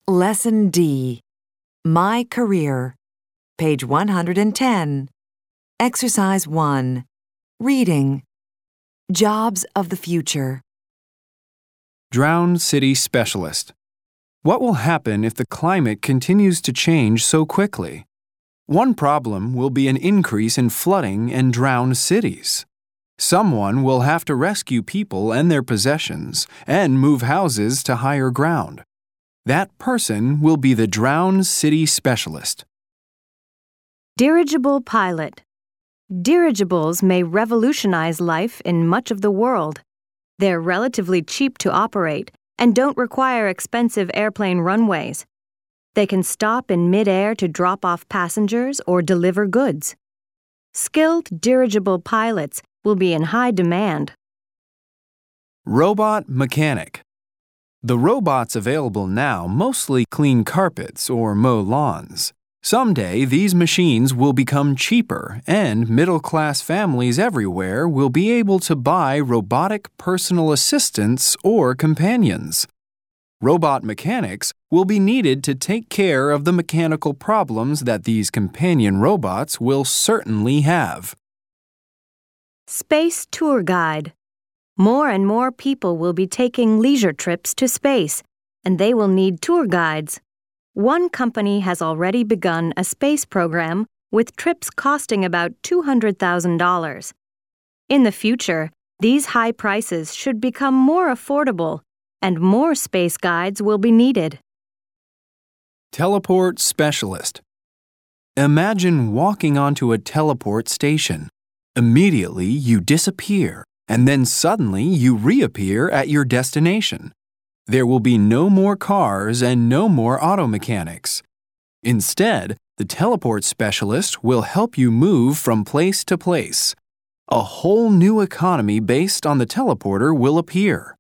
Lesson D. My Career. Page 110. Exercise 1. Reading. Jobs of the Future. Drowned City Specialist. What will happen if the climate continues to change so quickly? One problem will be an increase in flooding and drowned cities. Someone will have to rescue people and their possessions and move houses to higher ground. That person will be the Drowned City Specialist. Dirigible pilot. Dirigibles may revolutionize life in much of the world. They're relatively cheap to operate and don't require expensive airplane runways. They can stop in mid-air to drop off passengers or deliver goods. Skilled dirigible pilots will be in high demand. Robot mechanic. The robots available now mostly clean carpets or mow lawns. Someday, these machines will become cheaper, and middle-class families everywhere will be able to buy robotic personal assistants or companions. Robot mechanics will be needed to take care of the mechanical problems that these companion robots will certainly have. Space tour guide. More and more people will be taking leisure trips to space, and they will need tour guides. One company has already begun a space program with trips costing about $200,000. In the future, these high prices should become more affordable, and more space guides will be needed. Teleport specialist. Imagine walking onto a teleport station. Immediately, you disappear, and then suddenly you reappear at your destination. There will be no more cars and no more auto mechanics. Instead, the teleport specialist will help you move from place to place. A whole new economy based on the teleporter will appear.